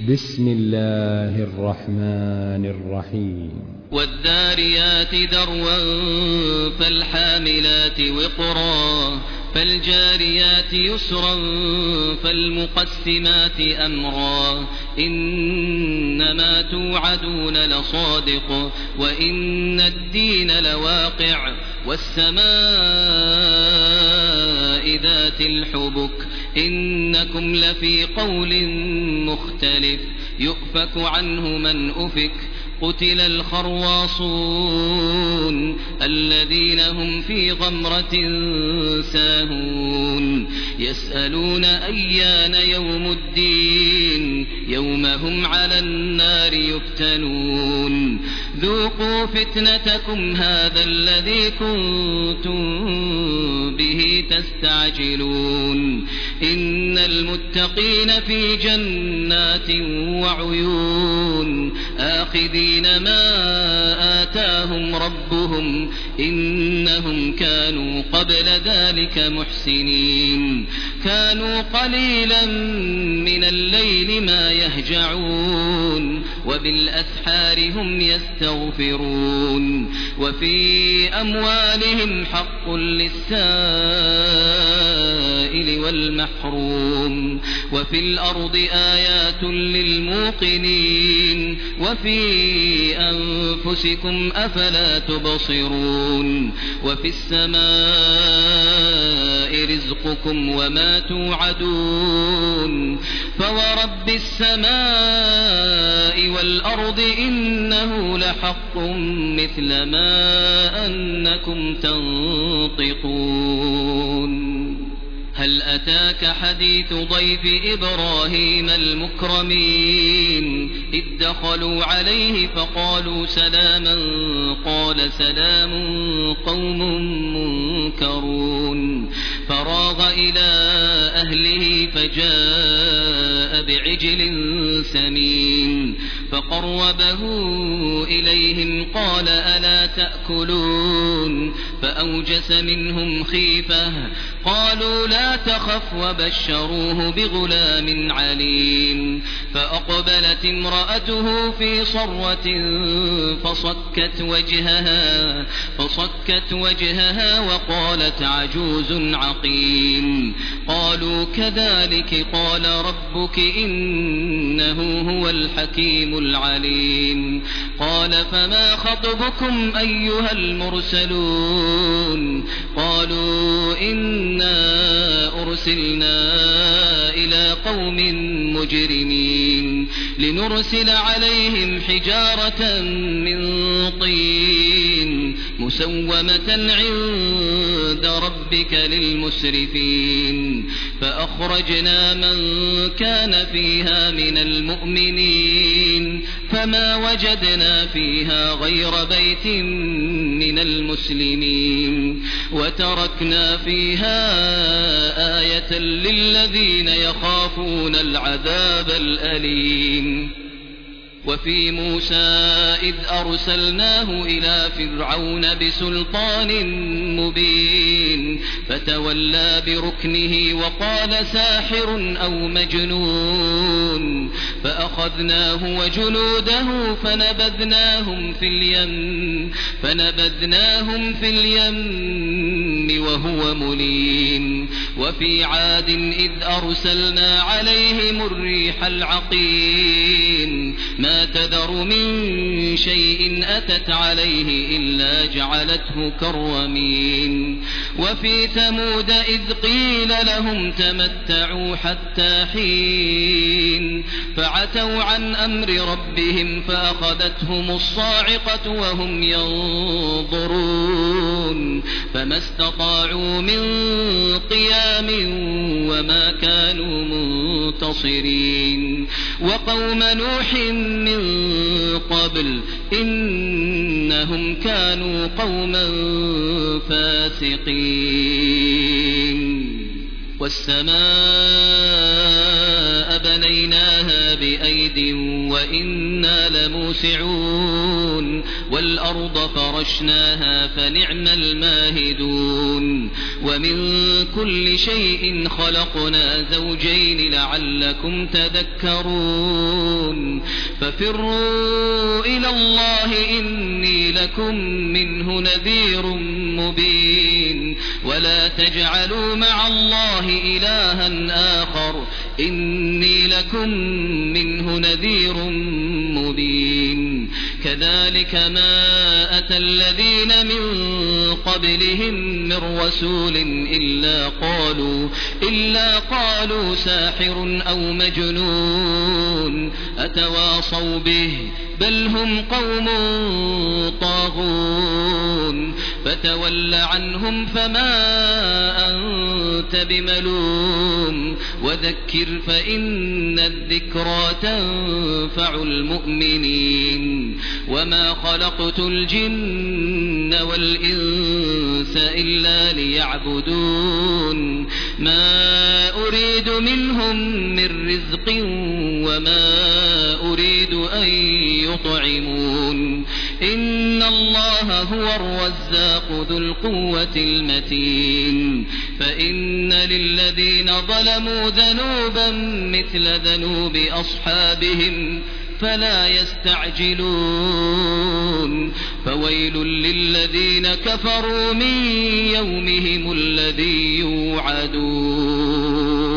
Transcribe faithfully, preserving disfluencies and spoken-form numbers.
بسم الله الرحمن الرحيم. والذاريات ذروا فالحاملات وقرا فالجاريات يسرا فالمقسمات أمرا إنما توعدون لصادق وإن الدين لواقع والسماء ذات الحبك إنكم لفي قول مختلف يؤفك عنه من أفك قتل الخرواصون الذين هم في غمرة ساهون يسألون أيان يوم الدين يوم هم على النار يفتنون ذوقوا فتنتكم هذا الذي كنتم به تستعجلون إن المتقين في جنات وعيون آخذين ما آتاهم ربهم إنهم كانوا قبل ذلك محسنين كانوا قليلا من الليل ما يهجعون وبالأسحار هم يستغفرون وفي أموالهم حق للسائل والمحروم وفي الأرض آيات للموقنين وفي أنفسكم أفلا تبصرون وفي السماء رزقكم وما توعدون فورب السماء والأرض إنه لحق مثل ما أنكم تنطقون هل أتاك حديث ضيف إبراهيم المكرمين إذ دخلوا عليه فقالوا سلاما قال سلام قوم منكرون فراغ إلى أهله فجاء بعجل سمين فقربه إليهم قال ألا تأكلون فأوجس منهم خيفة قالوا لا تخف وبشروه بغلام عليم فأقبلت امرأته في صرة فصكت وجهها فصكت وجهها وقالت عجوز عقيم قالوا كذلك قال ربك إنه هو الحكيم العليم قال فما خطبكم أيها المرسلون قالوا إنا أرسلنا إلى قوم مجرمين لنرسل عليهم حجارة من طين مسومة عند ربك للمسرفين فأخرجنا من كان فيها من المؤمنين فما وجدنا فيها غير بيت من المسلمين وتركنا فيها آية للذين يخافون العذاب الأليم وفي موسى إذ أرسلناه إلى فرعون بسلطان مبين فتولى بركنه وقال ساحر أو مجنون فأخذناه وجنوده فنبذناهم في اليم فنبذناهم في اليم وهو مليم وفي عاد إذ أرسلنا عليهم الريح العقيم ما تذر من شيء أتت عليه إلا جعلته كالرميم وفي ثمود إذ قيل لهم تمتعوا حتى حين فعتوا عن أمر ربهم فأخذتهم الصاعقة وهم ينظرون فما استطاعوا من قيام وما كانوا منتصرين وقوم نوح من قبل إنهم كانوا قوما فاسقين والسماء بنيناها بأيد وإنا لموسعون والأرض فرشناها فنعم الماهدون ومن كل شيء خلقنا زوجين لعلكم تذكرون ففروا إلى الله إني لكم منه نذير مبين ولا تجعلوا مع الله إلها آخر إني لكم منه نذير مبين كذلك ما أتى الذين من قبلهم من رسول إلا قالوا, إلا قالوا ساحر أو مجنون أتواصوا به بل هم قوم طاغون فتول عنهم فما أنت بملوم وذكر فإن الذكرى تنفع المؤمنين وما خلقت الجن والإنس إلا ليعبدون ما أريد منهم من رزق وما أريد أن يطعمون إن الله هو الرزاق ذو القوة المتين فإن للذين ظلموا ذنوبا مثل ذنوب أصحابهم فلا يستعجلون فويل للذين كفروا من يومهم الذي يوعدون